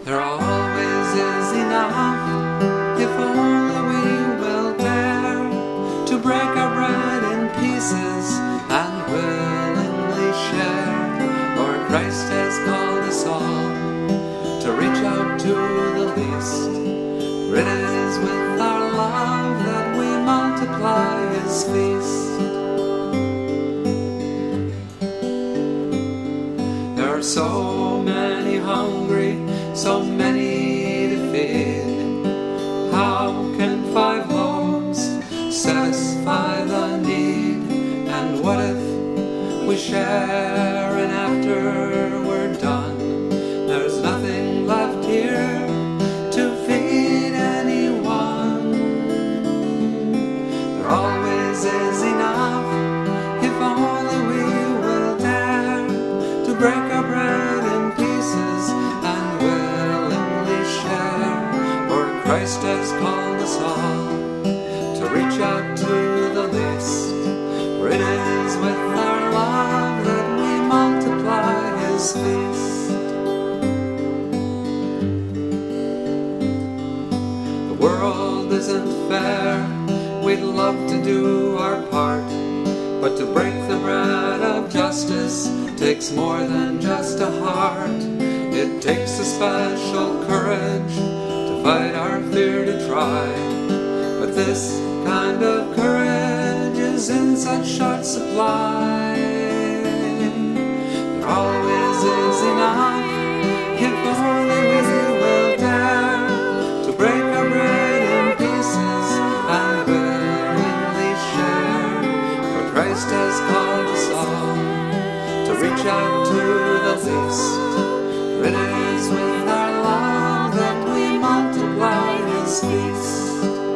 There always is enough, if only we will dare to break our bread in pieces and willingly share. Lord Christ has called us all to reach out to the least, for it is with our love that we multiply His feast. There are so many hungry, so many to feed. How can 5 loaves satisfy the need? And what if we share and after we're done, there's nothing left here to feed anyone? There always is enough, if only we will dare to break our bread in pieces and willingly share. For Christ has called us all to reach out to the least, for it is with our love that we multiply His feast. The world isn't fair, we'd love to do our part, but to break the bread of justice takes more than just a heart. It takes a special courage to fight our fear to try, but this kind of courage is in such short supply. There always is enough, if only we will dare to break our bread in pieces and willingly share. For Christ has called us all to reach out to the least, for it is with our love that we multiply His feast.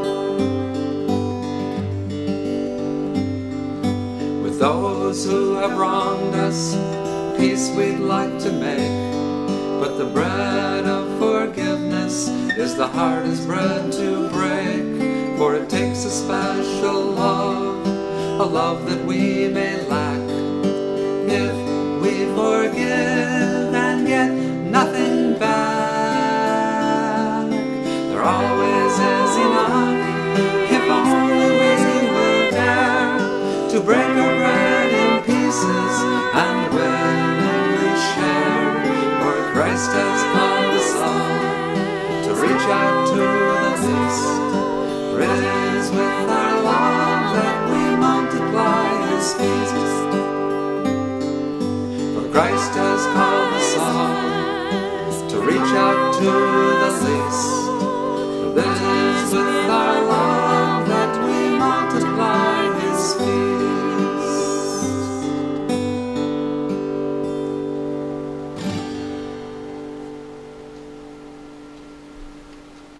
With those who have wronged us, peace we'd like to make, but the bread of forgiveness is the hardest bread to break, for it takes a special love, a love that we may lack. If we forgive and get nothing back, there always is enough, if only we will dare to break our bread in pieces and willingly share. For Christ has called us all to reach out to the least, for it is with our love that we multiply His feast. Christ has called us all to reach out to the least,